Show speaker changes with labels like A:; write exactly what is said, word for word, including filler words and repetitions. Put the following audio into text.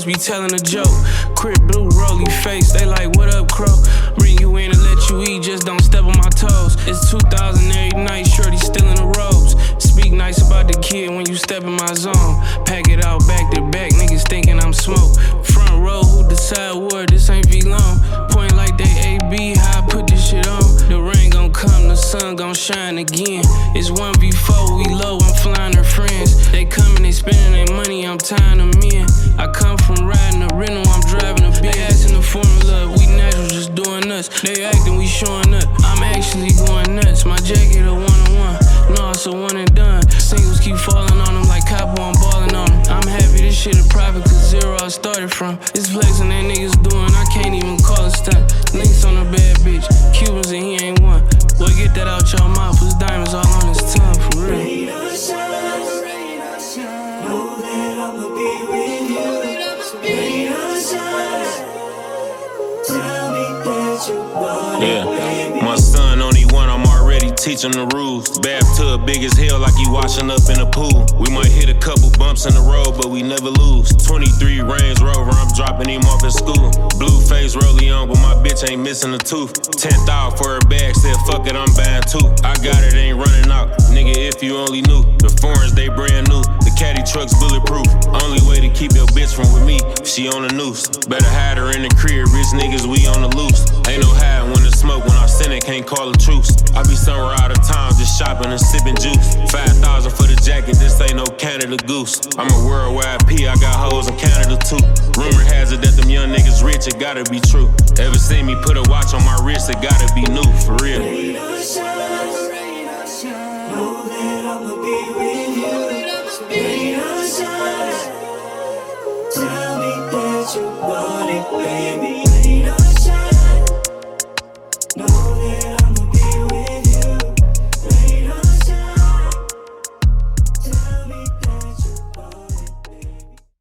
A: must be telling a joke. Crip blue rolly face, they like, what up, crow? Bring you in and let you eat, just don't step on my toes. It's two thousand every night, shorty still in the robes. Speak nice about the kid when you step in my zone. Pack it out back to back, niggas thinking I'm smoke. Front row, who decide war, this ain't V-Long. Point like they A B, how I put this shit on. The rain gon' come, the sun gon' shine again. It's one v four, we low, I'm flying her friends. They coming, they spending their money, I'm tying them in. I come from riding a rental, I'm driving a bitch. They asking the formula, we natural, just doing us. They acting, we showing up, I'm actually going nuts. My jacket a one-on-one, no, it's a one and done. Singles keep falling on them like Capo, I'm balling on them. I'm happy this shit a private, cause zero I started from. It's flexing that niggas doing, I can't even call it stunt. Links on a bad bitch, Cubans and he ain't one. Boy, get that out your mouth, his diamonds all on his tongue, for real.
B: Rain or shine, know that I'ma be with you. Rain or shine, tell me that you want it,
C: Yeah,
B: baby.
C: my son only one, I'm already teaching the rules. Bathtub big as hell like he washing up in a pool. We might hit a couple bumps in the road, but we never lose. twenty-three Range Rover, I'm dropping him off at school. Blue face rollie on, but my bitch ain't missing a tooth. ten thousand for her bag, said fuck it, I'm buying two. I got it, ain't running out, nigga, if you only knew. The foreigns, they brand new, the caddy truck's bulletproof. Only way to keep your bitch from with me, she on the noose. Better hide her in the crib, rich niggas, we on the loose. Ain't no hiding when the smoke, when I send it, can't call a truce. I be somewhere out of town, just shopping and sipping juice. five thousand for the jacket, this ain't no Canada Goose. I'm a worldwide P, I got hoes in Canada too. Rumor has it that them young niggas rich, it gotta be true. Ever seen me put a watch on my wrist, it gotta be new, for real.
B: Rain or shine, know that I'ma be with you. Rain or shine, tell me that you want it, baby.